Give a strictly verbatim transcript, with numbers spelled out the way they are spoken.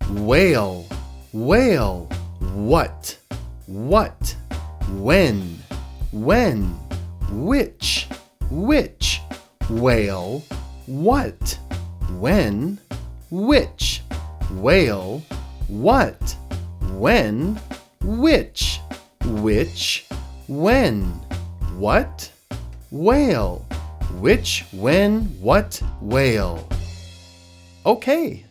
Whale, whale. What, what. When, when. Which, which. Whale, what. When, which. Whale, what. When, which. Which, when. What, whale. Which, when, what, whale. Okay,